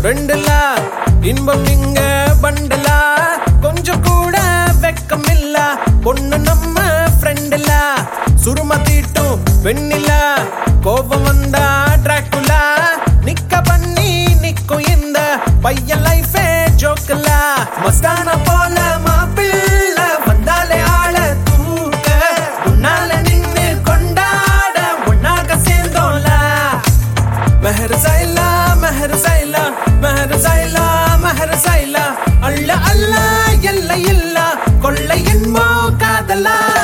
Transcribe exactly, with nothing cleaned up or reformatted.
ரெண்டுலா இன்பம் இங்க பண்டலா கொஞ்சம் கூட வெக்கம் இல்ல பொண்ணு நம்ம ஃப்ரெண்டுலா சுரும தீட்டும் வெண்ணிலா கோபம் வந்தா டிராக்குலா நிக்க பண்ணி நிக்கும் இந்த பையன் லைஃபே ஜோக்கலா மஸ்தான போல மாப்பிள்ள வந்தாலே ஆள தூக்க உன்னால நின்னு கொண்டாட உன்னாக சேர்ந்தோம்ல மெஹர் சைலா மெஹர் சைலா மெஹர் சைலா மெஹர் சைலா அல்ல அல்ல எல்லை இல்ல கொள்ளை என்போ காதலா